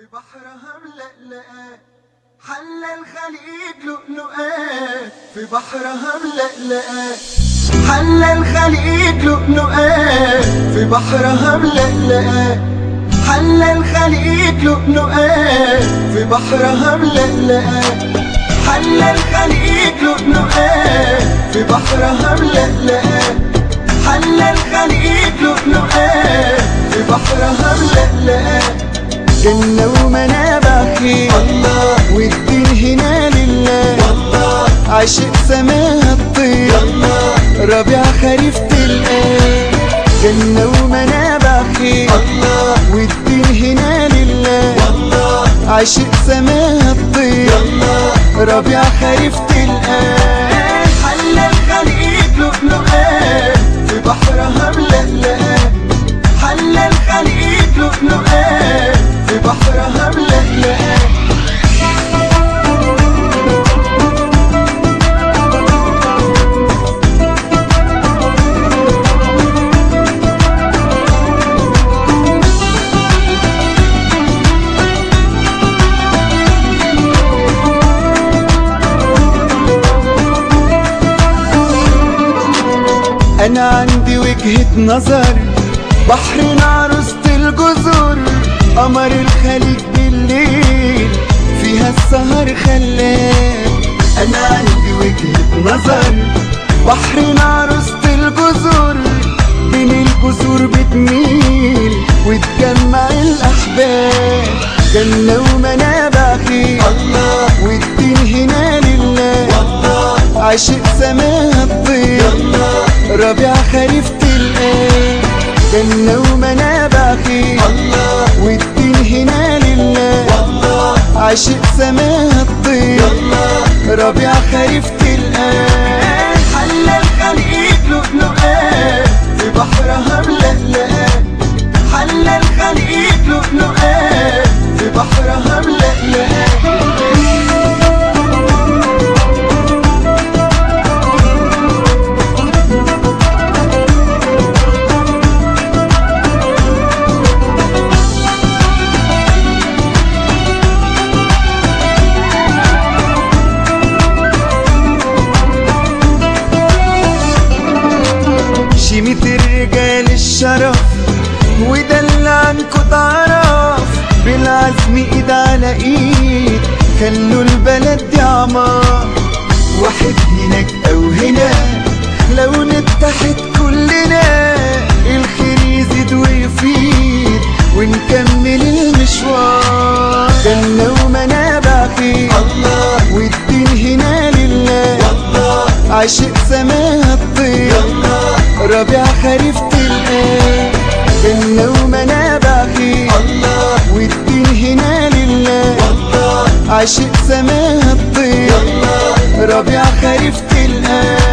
بحرها ملألئة حل الخليج لؤلؤات، في بحرها ملألئة حل الخليج لؤلؤات، في بحرها ملألئة حل الخليج لؤلؤات، في بحرها ملألئة حل الخليج لؤلؤات، في بحرها ملألئة حل الخليج لؤلؤات، في بحرها ملألئة. جنة ومنابع خير الله، والدين هنا لله والله، عاشق سماها الطير الله، ربيع خريف تلقاه. جنة ومنابع خير الله، والدين هنا لله والله، عاشق سماها الطير الله، ربيع خريف تلقاه. حل الخليج لؤلؤات، في بحرها ملألئة حل الخليج لؤلؤات، في بحرها ملألئة. أنا عندي وجهة نظر، بحر عروسة الجزر، قمر الخليج بالليل فيها السهر خلاب. أنا عندي وجهة نظر، بحر عروسة الجزر، بين الجزر بتميل وتجمع الأحباب. جنة ومنابع خير الله، والدين هنا لله والله، عاشق سماها الطير الله، ربيع خريف تلقاه. جنة ومنابع خير الله، والدين هنا لله والله، عاشق سماها الطير الله، ربيع خريف تلقاه. حل الخليج لؤلؤات، في بحرها ملألئة حل الخليج لؤلؤات، في بحرها ملألئة. شيمة الرجال الشرف، وده اللي عنكو تعرف، بالعزم ايد على ايد خلوا البلد دي عمار. واحد هناك او هنا، لو نتحد كلنا الخير يزيد ويفيد ونكمل المشوار. جنة ومنابع خير الله، والدين هنا لله والله، عاشق سماها الطير الله، ربيع خريف تلقاه. جنة ومنابع خير الله، والدين هنا لله والله، عاشق سماها الطير الله، ربيع خريف تلقاه.